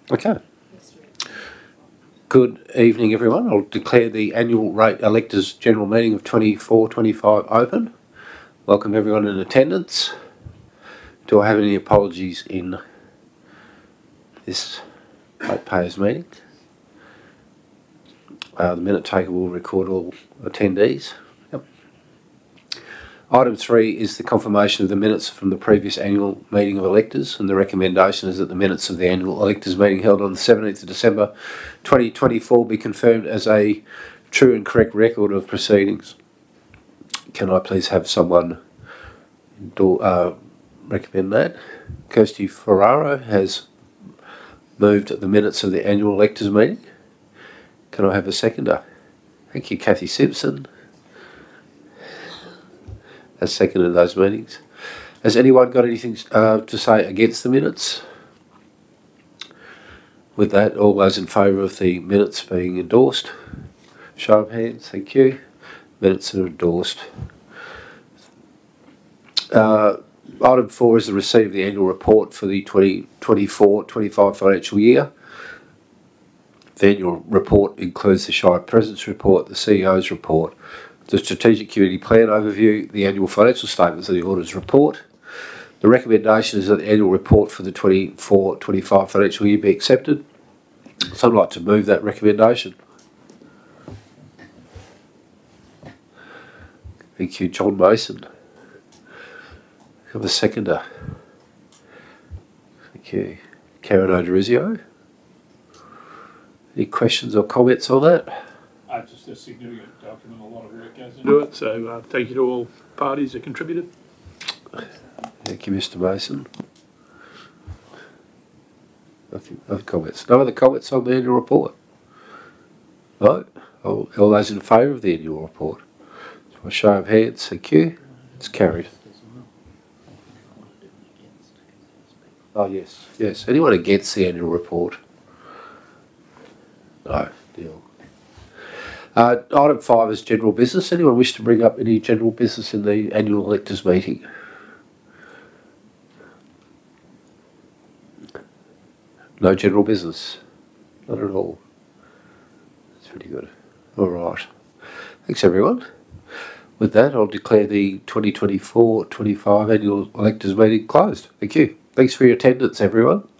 Okay. Good evening, everyone. I'll declare the annual electors general meeting of 24-25 open. Welcome everyone in attendance. Do I have any apologies in this ratepayers meeting? The minute taker will record all attendees. Yep. Item 3 is the confirmation of the minutes from the previous annual meeting of electors, and the recommendation is that the minutes of the annual electors meeting held on the 17th of December 2024 be confirmed as a true and correct record of proceedings. Can I please have someone recommend that? Kirsty Ferraro has moved the minutes of the annual electors meeting. Can I have a seconder? Thank you, Kathy Simpson. Has seconded those meetings. Has anyone got anything to say against the minutes? With that, all those in favour of the minutes being endorsed? Show of hands, thank you. Minutes are endorsed. Item 4 is the receipt of the annual report for the 2024-25 financial year. The annual report includes the Shire President's report, the CEO's report, the Strategic Community Plan overview, the annual financial statements and the auditor's report. The recommendation is that the annual report for the 24-25 financial year be accepted. So I'd like to move that recommendation. Thank you, John Mason. Have a seconder. Thank you, Karen O'Dorizio. Any questions or comments on that? Just a significant document, a lot of work goes into it, so thank you to all parties that contributed. Thank you, Mr. Mason. Nothing, other comments? No other comments on the annual report? No? All those in favour of the annual report? So a show of hands, thank you. It's carried. Oh, yes. Yes. Anyone against the annual report? No. Deal. Item 5 is general business. Anyone wish to bring up any general business in the annual electors meeting? No general business? Not at all. That's pretty good. All right. Thanks, everyone. With that, I'll declare the 2024-25 annual electors meeting closed. Thank you. Thanks for your attendance, everyone.